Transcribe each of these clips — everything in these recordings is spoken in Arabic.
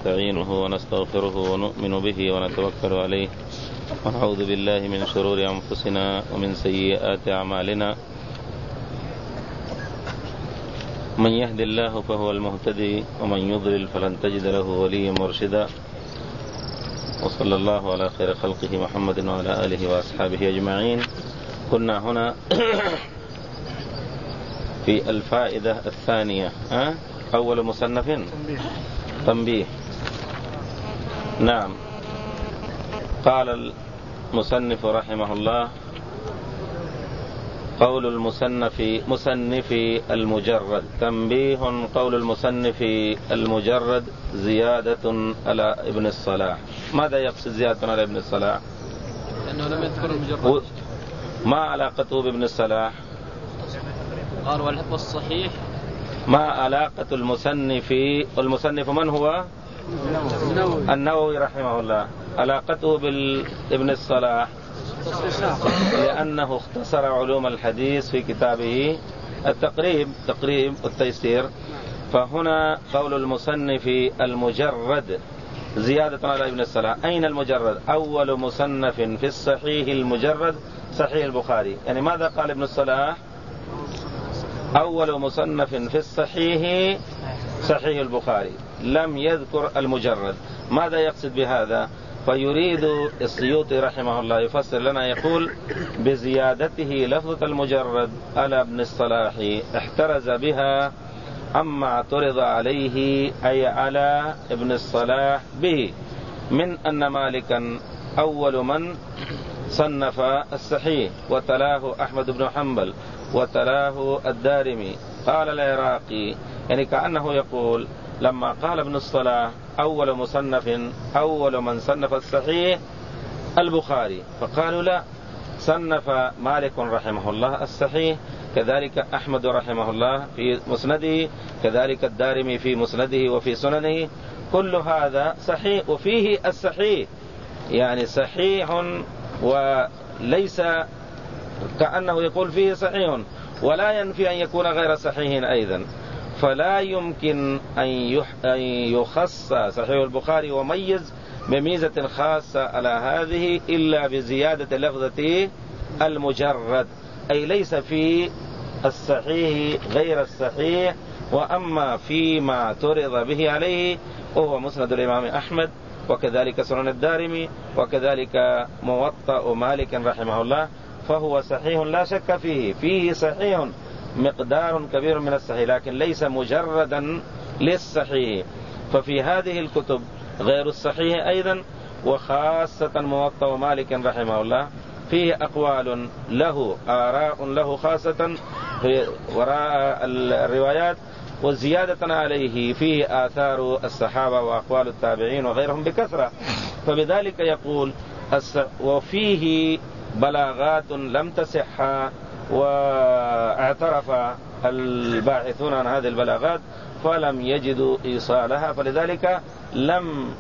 ونستعينه ونستغفره ونؤمن به ونتوكل عليه ونعوذ بالله من شرور أنفسنا ومن سيئات أعمالنا. من يهد الله فهو المهتدي ومن يضلل فلن تجد له وليا مرشدا. وصلى الله على خير خلقه محمد وعلى آله وأصحابه أجمعين. كنا هنا في الفائدة الثانية، أول مصنف تنبيه. نعم، قال المصنف رحمه الله: قول مصنف المجرد. تنبيه: قول المصنف المجرد زيادة على ابن الصلاح. ماذا يقصد زيادة على ابن الصلاح؟ لأنه لم يذكر المجرد. ما علاقته بابن الصلاح؟ قال والصحيح. ما علاقة المصنف؟ المصنف من هو؟ النووي رحمه الله. علاقته بابن الصلاح لأنه اختصر علوم الحديث في كتابه تقريب التيسير. فهنا قول المصنف المجرد زيادة على ابن الصلاح. أين المجرد؟ أول مصنف في الصحيح المجرد صحيح البخاري. يعني ماذا قال ابن الصلاح؟ أول مصنف في الصحيح صحيح البخاري، لم يذكر المجرد. ماذا يقصد بهذا؟ فيريد السيوطي رحمه الله يفسر لنا، يقول: بزيادته لفظة المجرد على ابن الصلاح احترز بها أما اعترض عليه أي على ابن الصلاح به من أن مالكا أول من صنف الصحيح، وتلاه أحمد بن حنبل، وتلاه الدارمي. قال العراقي، يعني كأنه يقول لما قال ابن الصلاح أول من صنف الصحيح البخاري، فقالوا لا، صنف مالك رحمه الله الصحيح، كذلك أحمد رحمه الله في مسنده، كذلك الدارمي في مسنده وفي سننه. كل هذا صحيح وفيه الصحيح، يعني صحيح، وليس كأنه يقول فيه صحيح ولا ينفي أن يكون غير صحيح أيضا. فلا يمكن أن يخص صحيح البخاري وميز بميزة خاصة على هذه إلا بزيادة لفظة المجرد، أي ليس في الصحيح غير الصحيح. وأما فيما اعترض به عليه وهو مسند الإمام أحمد، وكذلك سنن الدارمي، وكذلك موطأ مالك رحمه الله، فهو صحيح لا شك فيه صحيح مقدار كبير من الصحيح، لكن ليس مجردا للصحيح. ففي هذه الكتب غير الصحيح أيضا، وخاصة موطأ مالك رحمه الله، فيه أقوال له، آراء له خاصة وراء الروايات، وزيادة عليه فيه آثار الصحابة وأقوال التابعين وغيرهم بكثرة. فبذلك يقول وفيه بلاغات لم تصح، واعترف الباحثون عن هذه البلاغات فلم يجدوا إيصالها، فلذلك لم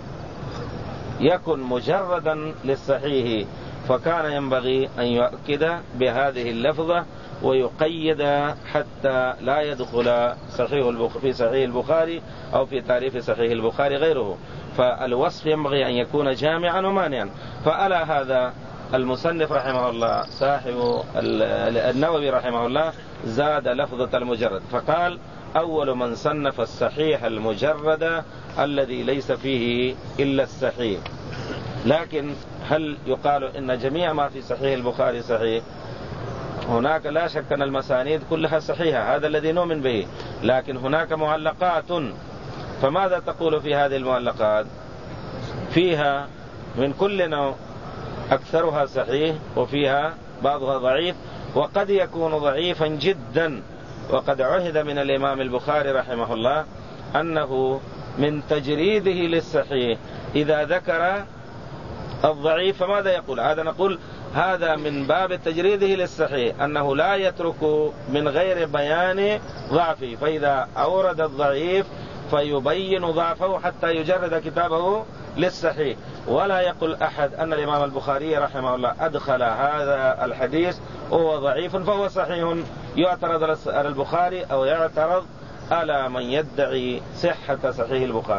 يكن مجردا للصحيح. فكان ينبغي أن يؤكد بهذه اللفظة ويقيد حتى لا يدخل في صحيح البخاري أو في تعريف صحيح البخاري غيره. فالوصف ينبغي أن يكون جامعا ومانعا. فعلى هذا المصنف رحمه الله صاحب النووي رحمه الله زاد لفظة المجرد، فقال: أول من صنف الصحيح المجرد الذي ليس فيه إلا الصحيح. لكن هل يقال إن جميع ما في صحيح البخاري صحيح؟ هناك لا شك أن المسانيد كلها صحيحة، هذا الذي نؤمن به، لكن هناك معلقات. فماذا تقول في هذه المعلقات؟ فيها من كل نوع، أكثرها صحيح وفيها بعضها ضعيف، وقد يكون ضعيفا جدا. وقد عهد من الإمام البخاري رحمه الله أنه من تجريده للصحيح إذا ذكر الضعيف فماذا يقول؟ هذا نقول هذا من باب تجريده للصحيح، أنه لا يترك من غير بيان ضعفه، فإذا أورد الضعيف فيبين ضعفه حتى يجرد كتابه للصحيح. ولا يقول أحد أن الإمام البخاري رحمه الله أدخل هذا الحديث وهو ضعيف فهو صحيح، يعترض على البخاري أو يعترض على من يدعي صحة صحيح البخاري.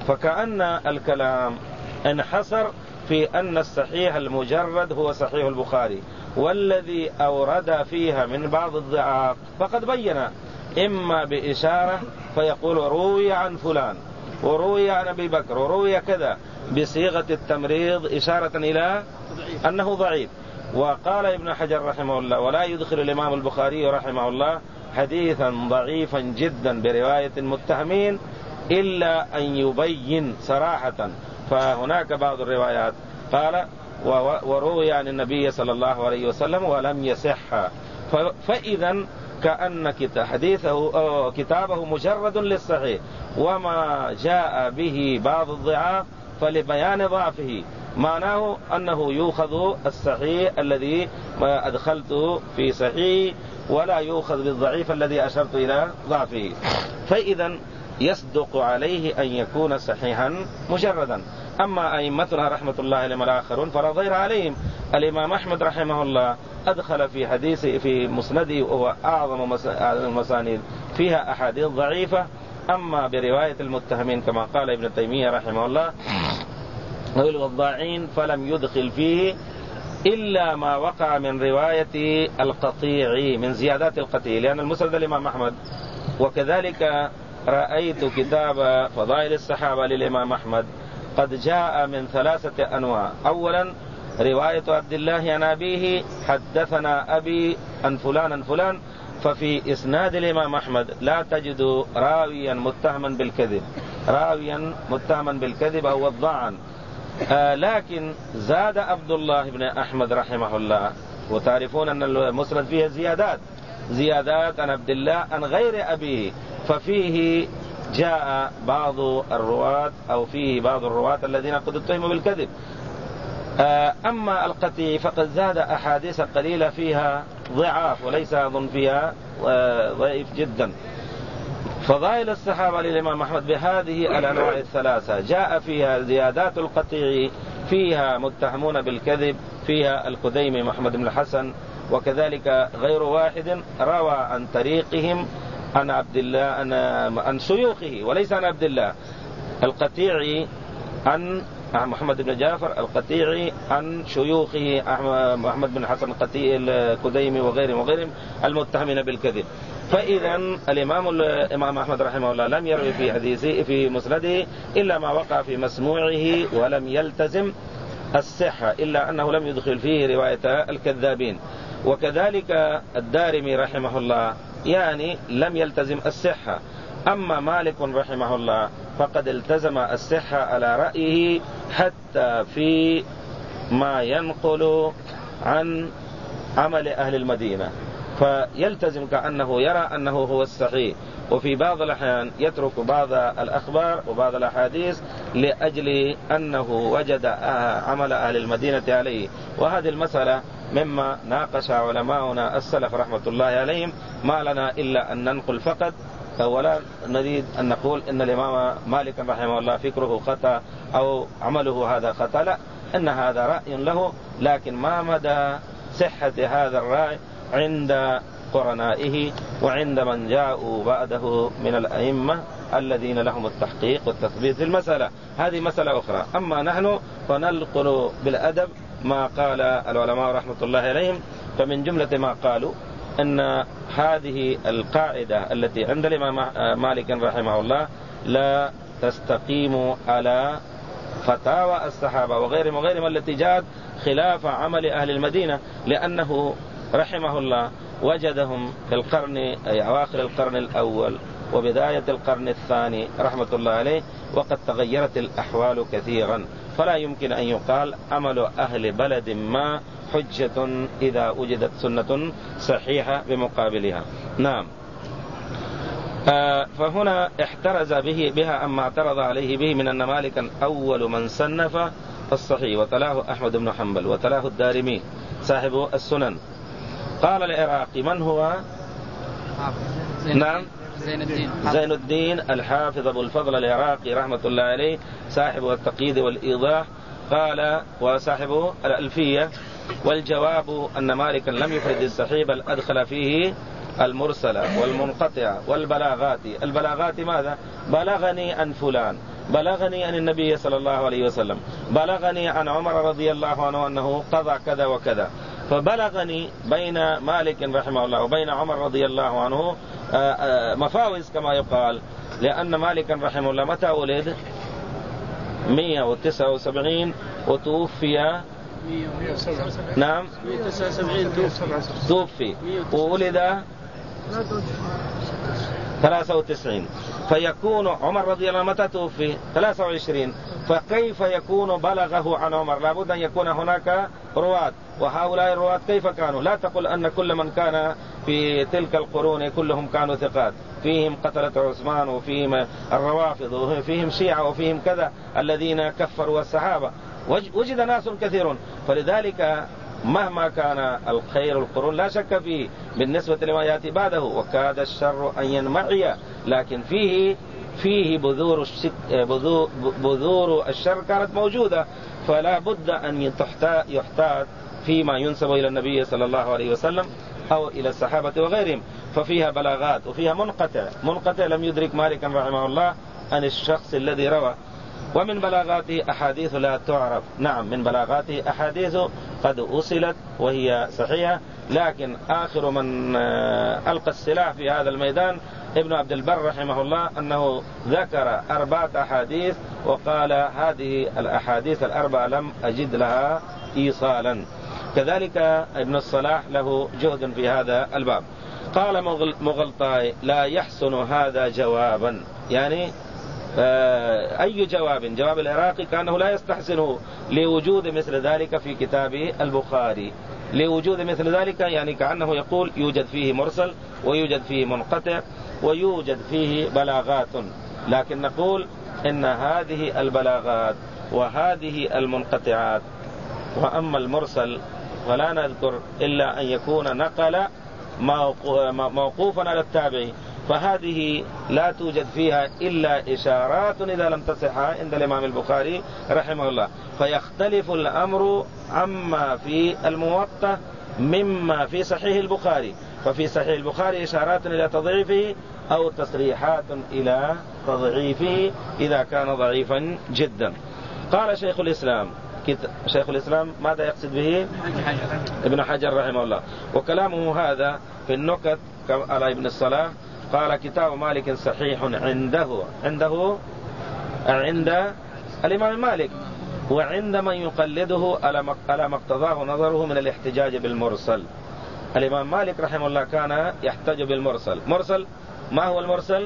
فكأن الكلام انحصر في أن الصحيح المجرد هو صحيح البخاري، والذي أورد فيها من بعض الضعاف فقد بين إما بإشارة فيقول روي عن فلان وروي عن أبي بكر وروي كذا بصيغة التمريض إشارة إلى أنه ضعيف. وقال ابن حجر رحمه الله: ولا يدخل الإمام البخاري رحمه الله حديثا ضعيفا جدا برواية المتهمين إلا أن يبين صراحة. فهناك بعض الروايات قال وروي عن النبي صلى الله عليه وسلم ولم يصح. فإذا كأن كتابه مجرد للصحيح، وما جاء به بعض الضعاف فلبيان ضعفه، معناه أنه يؤخذ الصحيح الذي أدخلته في صحيح ولا يؤخذ بالضعيف الذي أشرت إلى ضعفه. فإذا يصدق عليه أن يكون صحيحا مجردا. أما أئمتنا رحمة الله عليهم الآخرون فلا ضير عليهم. الإمام أحمد رحمه الله أدخل في حديثه في مسنده وهو أعظم المسانيد فيها أحاديث ضعيفة. أما برواية المتهمين كما قال ابن تيمية رحمه الله والوضاعين فلم يدخل فيه إلا ما وقع من رواية القطيع من زيادات القطيع، لأن المسند الإمام أحمد. وكذلك رأيت كتاب فضائل الصحابة للإمام أحمد قد جاء من 3 أنواع. أولا رواية عبد الله عن أبيه حدثنا أبي عن فلان فلان، ففي إسناد الإمام أحمد لا تجد راويا متهما بالكذب أو وضاعا. لكن زاد عبد الله بن أحمد رحمه الله، وتعرفون أن المسند فيه زيادات عن عبد الله عن غير أبيه، ففيه جاء بعض الرواة أو فيه بعض الرواة الذين قد اتهموا بالكذب. أما القطيع فقد زاد أحاديث قليلة فيها ضعاف وليس أظن فيها ضعيف جدا. فضائل الصحابة للإمام أحمد بهذه الأنواع 3 جاء فيها زيادات القطيع، فيها متهمون بالكذب، فيها الخديمي محمد بن الحسن، وكذلك غير واحد روى عن طريقهم عن عبد الله عن شيوخه وليس عن عبد الله. القطيعي عن محمد بن جعفر، القطيعي عن شيوخه محمد بن حسن الخديمي وغيرهم المتهمين بالكذب. فإذا الإمام أحمد رحمه الله لم يروي في حديثه في مسنده إلا ما وقع في مسموعه ولم يلتزم الصحة، إلا أنه لم يدخل فيه رواية الكذابين. وكذلك الدارمي رحمه الله يعني لم يلتزم الصحة. أما مالك رحمه الله فقد التزم الصحة على رأيه حتى في ما ينقل عن عمل أهل المدينة، فيلتزم كأنه يرى أنه هو الصحيح، وفي بعض الأحيان يترك بعض الأخبار وبعض الأحاديث لأجل أنه وجد عمل أهل المدينة عليه. وهذه المسألة مما ناقش علماؤنا السلف رحمة الله عليهم، ما لنا إلا أن ننقل فقط، ولا نريد أن نقول إن الإمام مالك رحمه الله فكره خطأ أو عمله هذا خطأ، لا، إن هذا رأي له، لكن ما مدى صحة هذا الرأي عند قرنائه وعند من جاءوا بعده من الأئمة الذين لهم التحقيق والتثبيت في المسألة. هذه مسألة أخرى. أما نحن فننقل بالأدب ما قال العلماء رحمة الله عليهم. فمن جملة ما قالوا أن هذه القاعدة التي عند الإمام مالك رحمه الله لا تستقيم على فتاوى الصحابة وغيرهم التي جاءت خلاف عمل أهل المدينة، لأنه رحمه الله وجدهم في القرن أي أواخر القرن الأول وبداية القرن الثاني رحمة الله عليه، وقد تغيرت الأحوال كثيرا، فلا يمكن أن يقال عمل أهل بلد ما حجة إذا وجدت سنة صحيحة بمقابلها. نعم. فهنا احترز بها أما اعترض عليه به من أن مالكا أول من صنف الصحيح، وتلاه أحمد بن حنبل وتلاه الدارمي صاحب السنن. قال العراقي من هو؟ نعم، زين الدين الحافظ أبو الفضل العراقي رحمة الله عليه، صاحب التقييد والإيضاح. قال وصاحب الألفية. والجواب أن مالكا لم يفرد الصحيح بل أدخل فيه المرسلة والمنقطعة والبلاغات. البلاغات ماذا؟ بلغني عن فلان، بلغني عن النبي صلى الله عليه وسلم، بلغني عن عمر رضي الله عنه أنه قضى كذا وكذا. فبلغني بين مالك رحمه الله وبين عمر رضي الله عنه مفاوز كما يقال، لأن مالك رحمه الله متى ولد؟ 179 وتوفي 179. نعم 179 توفي، وولد 93. فيكون عمر رضي الله عنه متى توفي؟ 23. فكيف يكون بلغه عن عمر؟ لابد أن يكون هناك رواة، وهؤلاء الرواة كيف كانوا؟ لا تقل أن كل من كان في تلك القرون كلهم كانوا ثقات، فيهم قتلة عثمان وفيهم الروافض وفيهم شيعة وفيهم كذا الذين كفروا الصحابة، وجد ناس كثيرون. فلذلك مهما كان الخير القرون لا شك فيه بالنسبة لما يأتي بعده، وكاد الشر أن ينمعي، لكن فيه بذور الشر كانت موجودة، فلا بد أن يحتاط فيما ينسب إلى النبي صلى الله عليه وسلم أو إلى الصحابة وغيرهم. ففيها بلاغات وفيها منقطع لم يدرك مالك رحمه الله عن الشخص الذي روى. ومن بلاغاته أحاديث لا تعرف، نعم من بلاغاته أحاديث قد أصلت وهي صحيحة، لكن آخر من ألقى السلاح في هذا الميدان ابن عبد البر رحمه الله أنه ذكر 4 أحاديث وقال هذه الأحاديث 4 لم أجد لها إيصالا. كذلك ابن الصلاح له جهد في هذا الباب. قال مغلطاي لا يحسن هذا جوابا، يعني أي جواب العراقي كأنه لا يستحسنه لوجود مثل ذلك في كتاب البخاري، لوجود مثل ذلك يعني كأنه يقول يوجد فيه مرسل ويوجد فيه منقطع ويوجد فيه بلاغات، لكن نقول إن هذه البلاغات وهذه المنقطعات، وأما المرسل فلا نذكر إلا أن يكون نقل موقوفا على التابعي، فهذه لا توجد فيها إلا إشارات إذا لم تصح عند الإمام البخاري رحمه الله. فيختلف الأمر عما في الموطأ مما في صحيح البخاري، ففي صحيح البخاري إشارات إلى تضعيفه أو تصريحات إلى تضعيفه إذا كان ضعيفا جدا. قال شيخ الإسلام ماذا يقصد به؟ ابن حجر رحمه الله، وكلامه هذا في النكت على ابن الصلاح. قال كتاب مالك صحيح عند الإمام مالك وعند من يقلده على ما اقتضاه نظره من الاحتجاج بالمرسل. الإمام مالك رحمه الله كان يحتج بالمرسل. ما هو المرسل؟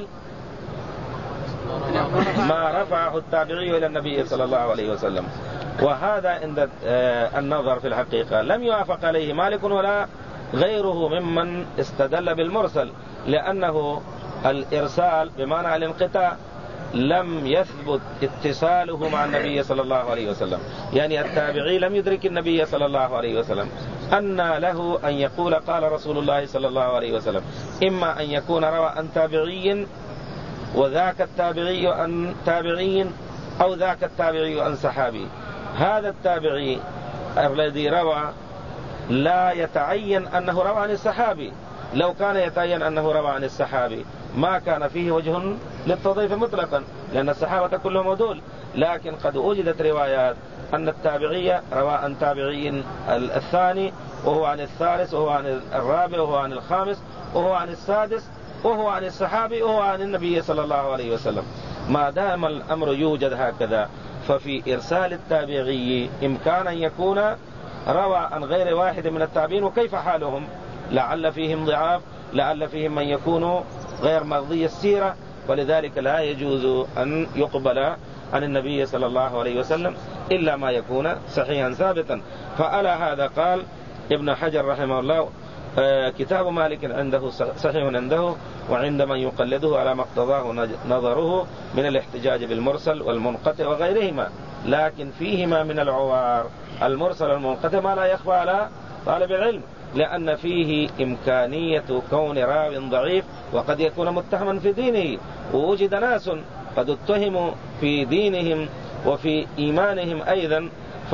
ما رفعه التابعي إلى النبي صلى الله عليه وسلم، وهذا عند النظر في الحقيقة لم يوافق عليه مالك ولا غيره ممن استدل بالمرسل، لأنه الإرسال بمعنى الانقطاع لم يثبت اتصاله مع النبي صلى الله عليه وسلم، يعني التابعي لم يدرك النبي صلى الله عليه وسلم. أن له أن يقول قال رسول الله صلى الله عليه وسلم، إما أن يكون روى عن تابعي وذاك التابعي عن تابعي، أو ذاك التابعي عن صحابي. هذا التابعي الذي روى لا يتعين أنه روى عن الصحابي، لو كان يتعين أنه روى عن الصحابي ما كان فيه وجه للتضعيف مطلقا، لأن الصحابة كلهم عدول. لكن قد وجدت روايات أن التابعية روى عن تابعي الثاني وهو عن الثالث وهو عن الرابع وهو عن الخامس وهو عن السادس وهو عن الصحابي وهو عن النبي صلى الله عليه وسلم. ما دام الأمر يوجد هكذا، ففي إرسال التابعي إمكان أن يكون روى عن غير واحد من التابعين، وكيف حالهم؟ لعل فيهم ضعاف، لعل فيهم من يكون غير مرضي السيرة، ولذلك لا يجوز أن يقبل عن النبي صلى الله عليه وسلم إلا ما يكون صحيحا ثابتا. فعلى هذا قال ابن حجر رحمه الله كتاب مالك عنده صحيح عنده وعند من يقلده على ما اقتضاه نظره من الاحتجاج بالمرسل والمنقطع وغيرهما، لكن فيهما من العوار المرسل والمنقطع ما لا يخفى على طالب العلم، لأن فيه إمكانية كون راو ضعيف وقد يكون متهما في دينه، ووجد ناس قد اتهموا في دينهم وفي إيمانهم أيضا،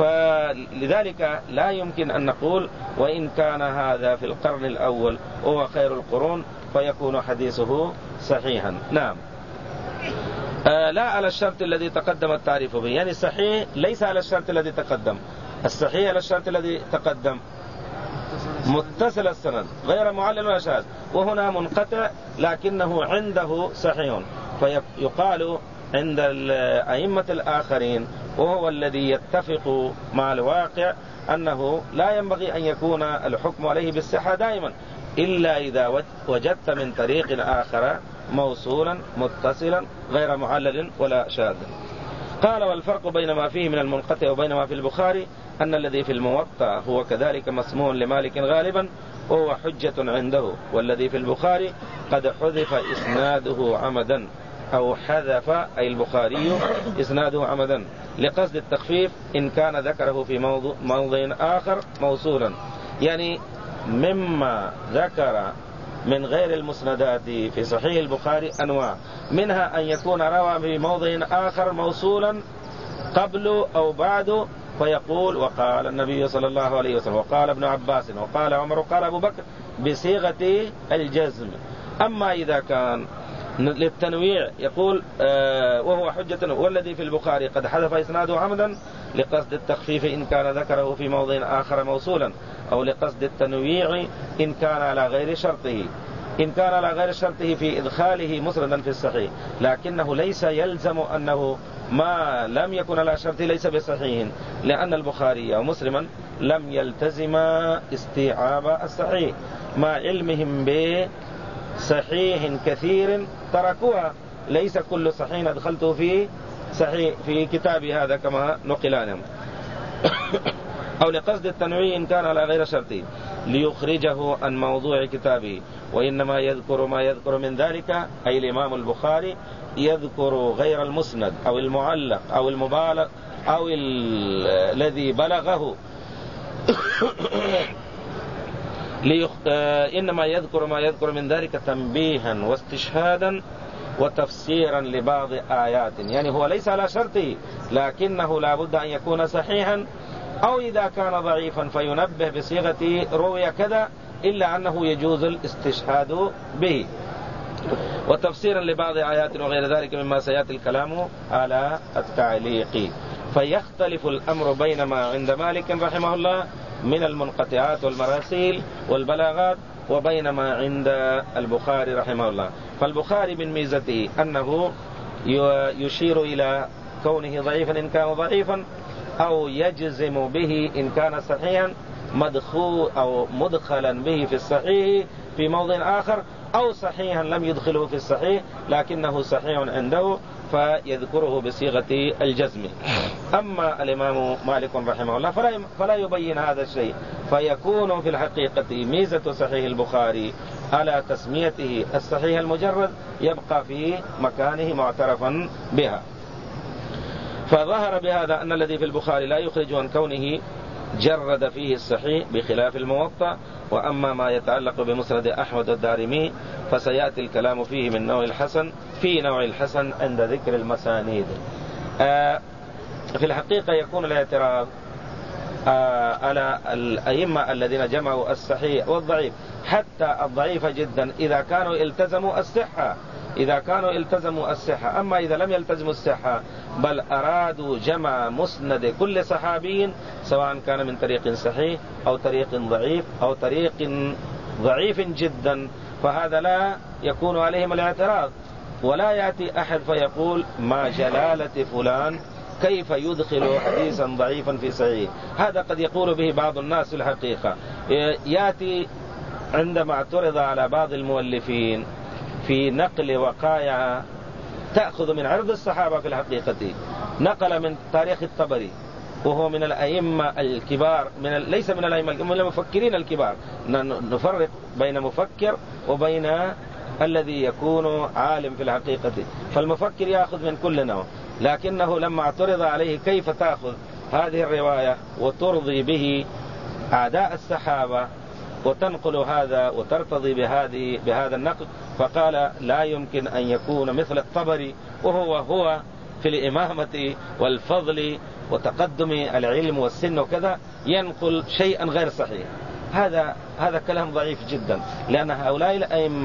فلذلك لا يمكن أن نقول وإن كان هذا في القرن الأول وهو خير القرون فيكون حديثه صحيحا. نعم. لا على الشرط الذي تقدم التعريف به، يعني الصحيح ليس على الشرط الذي تقدم، الصحيح على الشرط الذي تقدم متصل السند غير معلل ولا شاذ، وهنا منقطع لكنه عنده صحيح، فيقال عند الأئمة الآخرين وهو الذي يتفق مع الواقع أنه لا ينبغي أن يكون الحكم عليه بالصحة دائما إلا إذا وجدت من طريق آخر موصولا متصلا غير معلل ولا شاذ. قال والفرق بين ما فيه من المنقطع وبين ما في البخاري أن الذي في الموطأ هو كذلك مسموع لمالك غالبا وهو حجة عنده، والذي في البخاري قد حذف إسناده عمدا، أو حذف أي البخاري إسناده عمدا لقصد التخفيف إن كان ذكره في موضع آخر موصولا. يعني مما ذكر من غير المسندات في صحيح البخاري أنواع، منها أن يكون روى في موضع آخر موصولا قبل أو بعد فيقول وقال النبي صلى الله عليه وسلم وقال ابن عباس وقال عمر وقال أبو بكر بصيغة الجزم. أما إذا كان للتنويع يقول وهو حجة والذي في البخاري قد حذف إسناده عمدا لقصد التخفيف إن كان ذكره في موضع آخر موصولا، أو لقصد التنويع إن كان على غير شرطه، إن كان على غير شرطه في إدخاله مسندا في الصحيح، لكنه ليس يلزم أنه ما لم يكن على شرطه ليس بصحيح، لأن البخاري ومسلما لم يلتزم استيعاب الصحيح مع علمهم بصحيح كثير تركوها، ليس كل صحيح أدخلته في صحيح في كتابي هذا كما نقل عنهم أو لقصد التنويع إن كان على غير شرطه ليخرجه عن موضوع كتابه، وإنما يذكر ما يذكر من ذلك أي الإمام البخاري يذكر غير المسند أو المعلق أو المبالغ أو الذي بلغه إنما يذكر ما يذكر من ذلك تنبيها واستشهادا وتفسيرا لبعض آيات، يعني هو ليس على شرطه لكنه لا بد أن يكون صحيحا، أو إذا كان ضعيفا فينبه بصيغة روي كذا إلا أنه يجوز الاستشهاد به، وتفسيرا لبعض آيات وغير ذلك مما سيأتي الكلام على التعليق. فيختلف الأمر بين ما عند مالك رحمه الله من المنقطعات والمراسيل والبلاغات وبين ما عند البخاري رحمه الله. فالبخاري من ميزته أنه يشير إلى كونه ضعيفا إن كان ضعيفا، أو يجزم به إن كان صحيحا مدخول أو مدخلا به في الصحيح في موضع آخر، أو صحيحا لم يدخله في الصحيح لكنه صحيح عنده فيذكره بصيغة الجزم. أما الإمام مالك رحمه الله فلا يبين هذا الشيء، فيكون في الحقيقة ميزة صحيح البخاري على تسميته الصحيح المجرد يبقى في مكانه معترفا بها. فظهر بهذا أن الذي في البخاري لا يخرج عن كونه جرد فيه الصحيح بخلاف الموطأ. وأما ما يتعلق بمسند أحمد الدارمي فسيأتي الكلام فيه من نوع الحسن في نوع الحسن عند ذكر المسانيد. في الحقيقة يكون الاعتراض على الأئمة الذين جمعوا الصحيح والضعيف، حتى الضعيف جدا إذا كانوا التزموا الصحة، إذا كانوا التزموا الصحة. أما إذا لم يلتزموا الصحة بل أرادوا جمع مسند كل صحابي سواء كان من طريق صحيح أو طريق ضعيف أو طريق ضعيف جدا، فهذا لا يكون عليهم الاعتراض، ولا يأتي أحد فيقول ما جلالة فلان كيف يدخل حديثا ضعيفا في صحيح. هذا قد يقول به بعض الناس في الحقيقة. يأتي عندما اعترض على بعض المؤلفين في نقل وقائع تأخذ من عرض الصحابة، في الحقيقة نقل من تاريخ الطبري وهو من الأئمة الكبار، ليس من الأئمة، من المفكرين الكبار. نفرق بين مفكر وبين الذي يكون عالم في الحقيقة. فالمفكر يأخذ من كل نوع، لكنه لما اعترض عليه كيف تأخذ هذه الرواية وترضي به أعداء الصحابة وتنقل هذا وترتضي بهذا النقل، فقال لا يمكن أن يكون مثل الطبري وهو في الإمامة والفضل وتقدم العلم والسن وكذا ينقل شيئا غير صحيح. هذا كلام ضعيف جدا، لأن هؤلاء الأئمة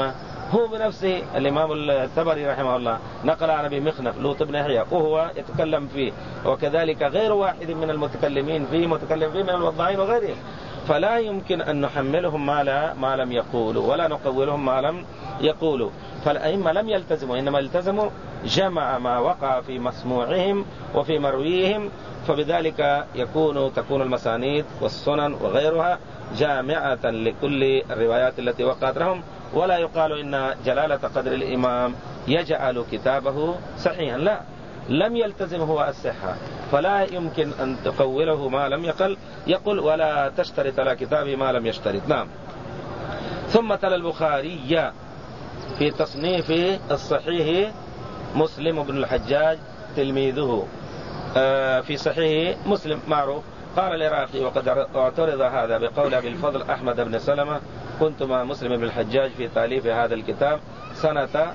هو بنفسه الإمام الطبري رحمه الله نقل عن أبي مخنف لوط بن يحيى وهو يتكلم فيه، وكذلك غير واحد من المتكلمين فيه متكلم فيه من الوضاعين وغيرهم، فلا يمكن أن نحملهم ما لم يقولوا ولا نقولهم ما لم يقولوا. فالأئمة لم يلتزموا، إنما التزموا جمع ما وقع في مسموعهم وفي مرويهم، فبذلك تكون المسانيد والسنن وغيرها جامعة لكل الروايات التي وقعت لهم، ولا يقال إن جلالة قدر الإمام يجعل كتابه صحيحا، لا، لم يلتزم هو الصحة، فلا يمكن أن تقوله ما لم يقل ولا تشترط على كتابه ما لم يشترط. نعم. ثم تلا البخاري في تصنيف الصحيح مسلم بن الحجاج تلميذه في صحيح مسلم معروف. قال العراقي وقد اعترض هذا بقول أبي الفضل أحمد بن سلمة: كنت مع مسلم بن الحجاج في تأليف هذا الكتاب سنة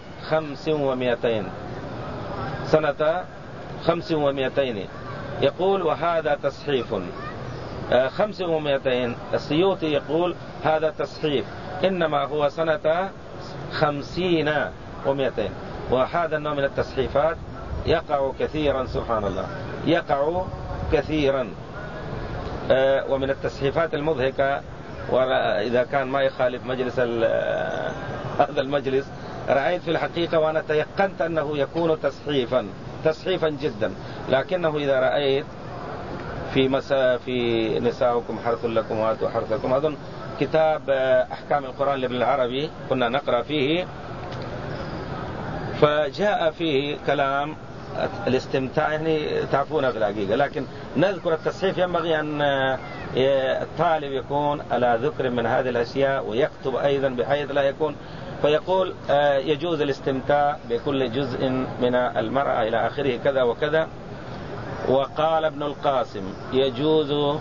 500 يقول وهذا تصحيف 500. السيوطي يقول هذا تصحيف، إنما هو سنة 50 و200. وهذا النوع من التصحيفات يقع كثيرا، سبحان الله، يقع كثيرا. ومن التصحيفات المضحكة، وإذا كان ما يخالف مجلس هذا المجلس، رأيت في الحقيقة وأنا تيقنت أنه يكون تصحيفا جدا، لكنه إذا رأيت في نساؤكم حرث لكم وآتوا حرثكم، أظن كتاب أحكام القرآن لابن العربي كنا نقرأ فيه، فجاء فيه كلام الاستمتاع، يعني تعرفونه في الحقيقة، لكن نذكر التصحيف ينبغي أن الطالب يكون على ذكر من هذه الأشياء ويكتب أيضا بحيث لا يكون. فيقول يجوز الاستمتاع بكل جزء من المرأة إلى آخره كذا وكذا. وقال ابن القاسم يجوز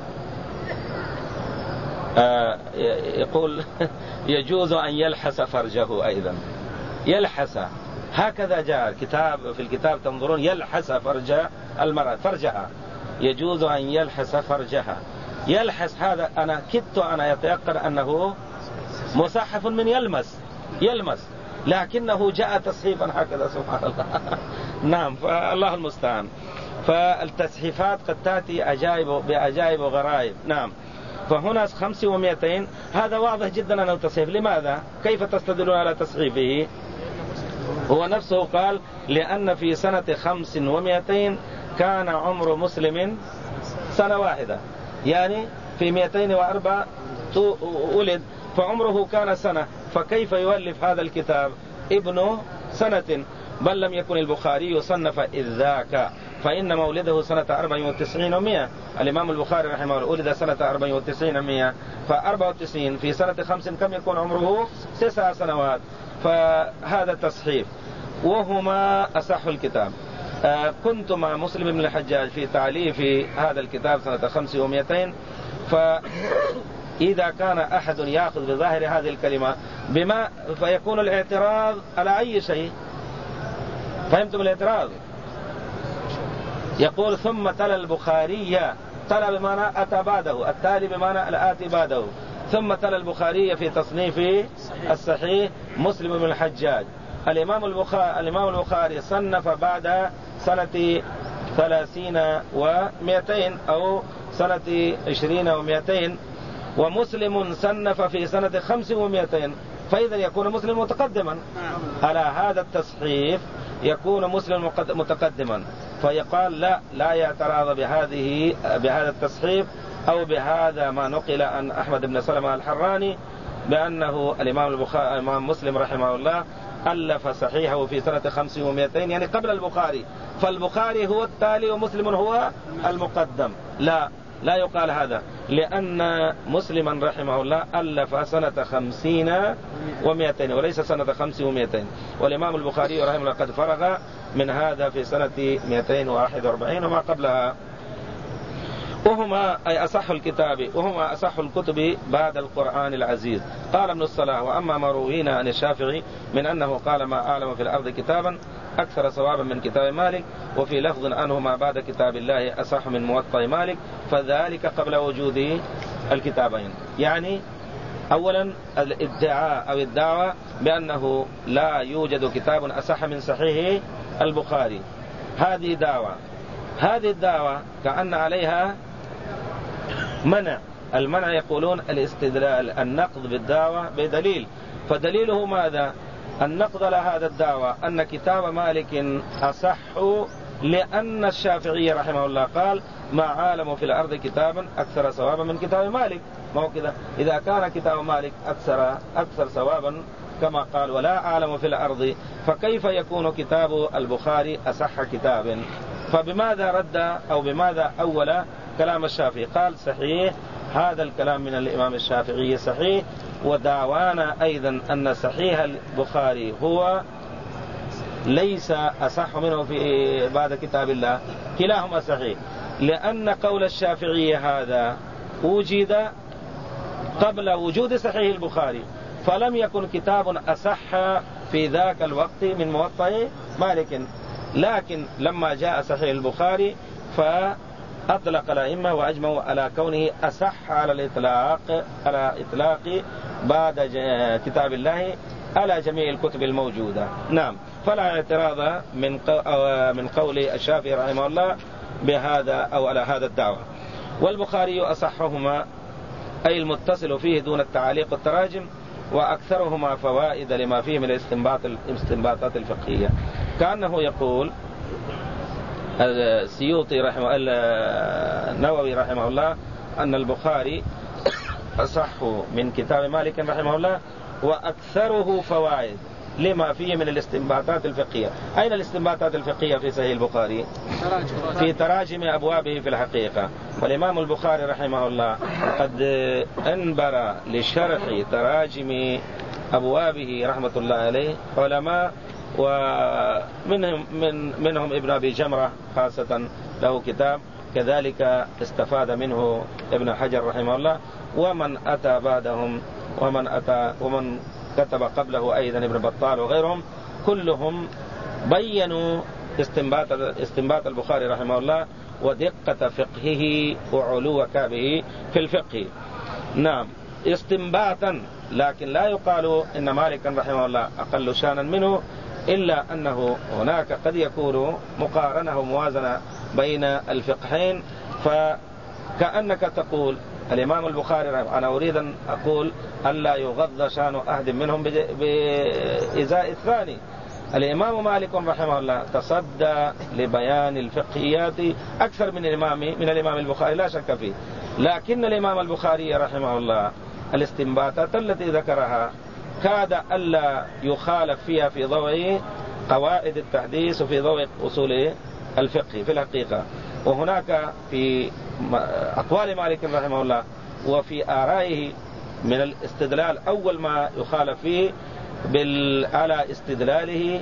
يقول يجوز أن يلحس فرجه أيضا، يلحس، هكذا جاء في الكتاب تنظرون، يلحس فرج المرأة فرجها، يجوز أن يلحس فرجها. يلحس هذا أنا كدت أنا يتيقن أنه مصحف من يلمس، لكنه جاء تصحيفا هكذا، سبحان الله. نعم، فالله المستعان. فالتصحيفات قد تأتي بأجائب وغرائب. نعم. فهنا 500 هذا واضح جدا أنه تصحيف. لماذا؟ كيف تستدلون على تصحيفه؟ هو نفسه قال لأن في سنة 500 كان عمر مسلم سنة واحدة، يعني في 204 ولد، فعمره كان سنة، فكيف يؤلف هذا الكتاب ابن سنة؟ بل لم يكن البخاري صنف إذ ذاك، فإن مولده سنة 94 و100. الإمام البخاري رحمه الله ولد سنة 94 و100، ف94 في سنة 5 كم يكون عمره؟ 9 سنوات. فهذا تصحيف، وهما أصح الكتاب. كنت مع مسلم بن الحجاج في تعليف هذا الكتاب سنة 500. فإذا كان أحد يأخذ بظاهر هذه الكلمة بما فيكون الاعتراض على أي شيء. فهمتم الاعتراض؟ يقول ثم تلا البخاري، تلا بمعنى أتى بعده، التالي بمعنى الآتي بعده. ثم تلا البخاري في تصنيف الصحيح مسلم بن الحجاج. الإمام البخاري صنف بعد سنة 30 و200 أو سنة 20 و200، ومسلم صنف في سنة 500، فإذا يكون مسلم متقدما على هذا التصحيف، يكون مسلم متقدما. فيقال لا يعتراض بهذا التصحيف أو بهذا ما نقل عن أحمد بن سلمة الحراني بأنه الإمام مسلم رحمه الله ألف صحيحه في سنة 500، يعني قبل البخاري، فالبخاري هو التالي ومسلم هو المقدم. لا يقال هذا، لأن مسلما رحمه الله ألف سنة 50 و200 وليس سنة 500. والإمام البخاري رحمه الله قد فرغ من هذا في سنة 241 وما قبلها. وهما أي أصح الكتاب، وهما أصح الكتب بعد القرآن العزيز. قال ابن الصلاح: وأما ما روينا عن الشافعي من أنه قال ما أعلم في الأرض كتابا أكثر صوابا من كتاب مالك، وفي لفظ أنه ما بعد كتاب الله أصح من موطأ مالك، فذلك قبل وجود الكتابين. يعني أولا الادعاء أو الدعوة بأنه لا يوجد كتاب أصح من صحيح البخاري، هذه دعوة. هذه الدعوة كأن عليها منع. المنع يقولون الاستدلال، النقض بالدعوة بدليل. فدليله ماذا؟ النقض لهذا الدعوة أن كتاب مالك أصح لأن الشافعي رحمه الله قال ما عالم في الأرض كتابا أكثر ثوابا من كتاب مالك. ما هو كذا؟ إذا كان كتاب مالك أكثر ثوابا كما قال ولا عالم في الأرض، فكيف يكون كتاب البخاري أصح كتاب؟ فبماذا رد أو بماذا أول كلام الشافعي؟ قال صحيح، هذا الكلام من الإمام الشافعي صحيح، ودعوانا أيضا أن صحيح البخاري هو ليس أصح منه في بعد كتاب الله، كلاهما صحيح، لأن قول الشافعي هذا وجد قبل وجود صحيح البخاري، فلم يكن كتاب أصح في ذاك الوقت من موطأ مالك. لكن لما جاء صحيح البخاري فأطلق الأئمة وأجمعوا على كونه أصح على إطلاق بعد كتاب الله على جميع الكتب الموجودة. نعم، فلا اعتراض من قول الشافعي رحمه الله بهذا أو على هذا الدعوة. والبخاري أصحهما أي المتصل فيه دون التعاليق والتراجم، وأكثرهما فوائد لما فيه من الاستنباطات الفقهية. كأنه يقول السيوطي النووي رحمه الله أن البخاري أصح من كتاب مالك رحمه الله وأكثره فوائد لما فيه من الاستنباطات الفقهية. أين الاستنباطات الفقهية في صحيح البخاري؟ في تراجم أبوابه في الحقيقة. والإمام البخاري رحمه الله قد أنبر لشرح تراجم أبوابه رحمة الله عليه علماء، ومنهم ابن أبي جمرة خاصة له كتاب، كذلك استفاد منه ابن حجر رحمه الله، ومن أتى بعدهم ومن كتب قبله أيضا ابن بطال وغيرهم، كلهم بيّنوا استنباط البخاري رحمه الله ودقة فقهه وعلو كابه في الفقه. نعم، استنباطا، لكن لا يقال إن مالكا رحمه الله أقل شانا منه، إلا أنه هناك قد يكون مقارنة وموازنة بين الفقهين. فكأنك تقول الإمام البخاري أنا أريد أن أقول ألا يغض شان أحد منهم بإزاء الثاني. الإمام مالك رحمه الله تصدى لبيان الفقهيات أكثر من الإمام البخاري لا شك فيه، لكن الإمام البخاري رحمه الله الاستنباطات التي ذكرها كاد ألا يخالف فيها في ضوء قواعد التحديث وفي ضوء أصول الفقه في الحقيقة. وهناك في أقوال مالك رحمه الله وفي آرائه من الاستدلال أول ما يخالف فيه على استدلاله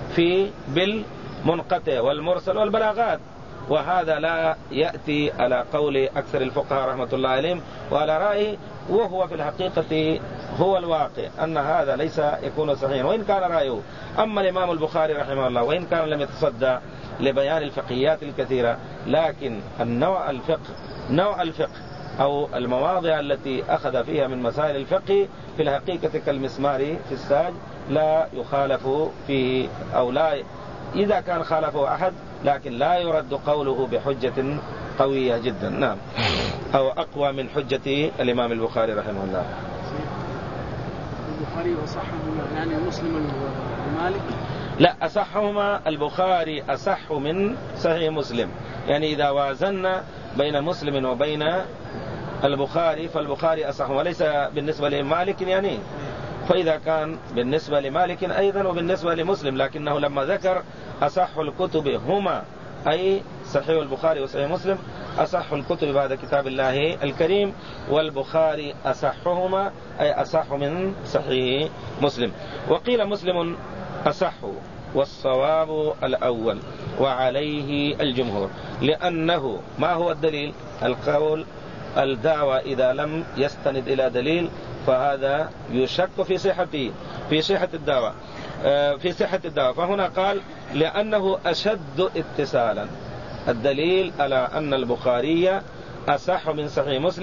بالمنقطع والمرسل والبلاغات، وهذا لا يأتي على قول أكثر الفقهاء رحمة الله عليهم وعلى رأيه، وهو في الحقيقة هو الواقع أن هذا ليس يكون صحيحا وإن كان رأيه. أما الإمام البخاري رحمه الله وإن كان لم يتصدى لبيان الفقهيات الكثيرة، لكن نوع الفقه أو المواضع التي أخذ فيها من مسائل الفقه في الحقيقة كالمسمار في الساج لا يخالف فيه، أو لا إذا كان خالفه أحد لكن لا يرد قوله بحجة قوية جدا. نعم، أو أقوى من حجة الإمام البخاري رحمه الله. البخاري وصححه يعني مسلم ومالك؟ لا، أصحهما البخاري أصح من صحيح مسلم، يعني إذا وازنا بين مسلم وبين البخاري فالبخاري أصح، وليس بالنسبة لمالك يعني. فإذا كان بالنسبة لمالك أيضا وبالنسبة لمسلم، لكنه لما ذكر أصح الكتب هما أي صحيح البخاري وصحيح مسلم، أصح الكتب بعد كتاب الله الكريم، والبخاري أصحهما أي أصح من صحيح مسلم. وقيل مسلم أصح والصواب الأول وعليه الجمهور، لأنه ما هو الدليل؟ القول الدعوة إذا لم يستند إلى دليل فهذا يشك في صحة الدعوة. فهنا قال لأنه أشد اتصالا، الدليل على أن البخاري أصح من صحيح مسلم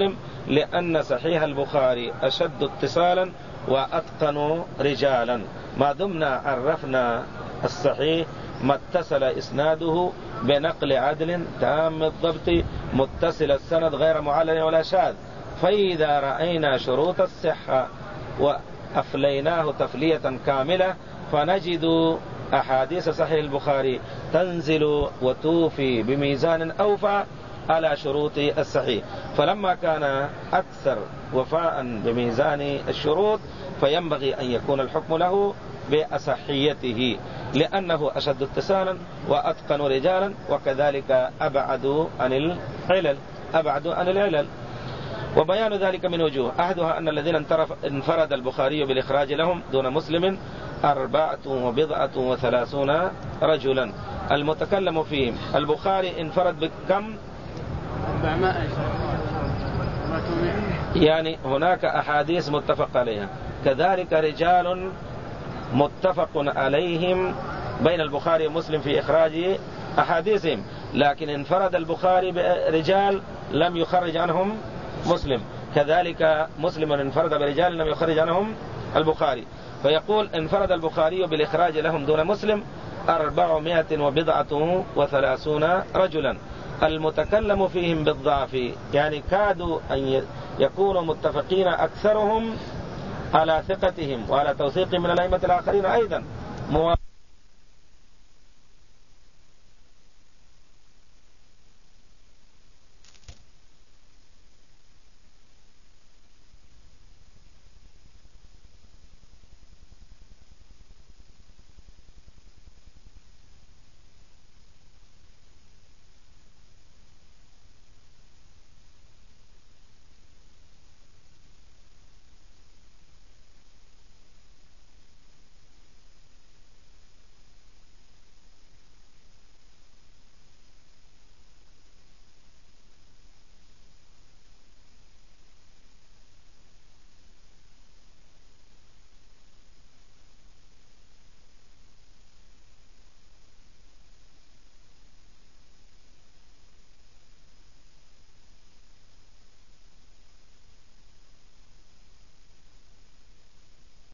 لأن صحيح البخاري أشد اتصالا وأتقن رجالا. ما دمنا عرفنا الصحيح ما اتصل إسناده بنقل عدل تام الضبط متصل السند غير معلل ولا شاذ. فإذا رأينا شروط الصحة وأفليناه تفلية كاملة فنجد أحاديث صحيح البخاري تنزل وتوفي بميزان أوفى على شروط الصحيح. فلما كان أكثر وفاء بميزان الشروط فينبغي أن يكون الحكم له بأصحيته، لأنه أشد اتصالا وأتقن رجالا، وكذلك أبعد عن العلل. وبيان ذلك من وجوه، أحدها أن الذين انفرد البخاري بالإخراج لهم دون مسلم 34 رجلا. المتكلم فيهم البخاري انفرد بكم؟ 400. يعني هناك أحاديث متفق عليها، كذلك رجال متفق عليهم بين البخاري ومسلم في إخراج أحاديثهم، لكن انفرد البخاري برجال لم يخرج عنهم مسلم، كذلك مسلم انفرد برجال لم يخرج عنهم البخاري. فيقول انفرد البخاري بالإخراج لهم دون مسلم 430 رجلا. المتكلم فيهم بالضعف يعني كادوا أن يكونوا متفقين أكثرهم على ثقتهم وعلى توثيقهم من الأئمة الآخرين أيضا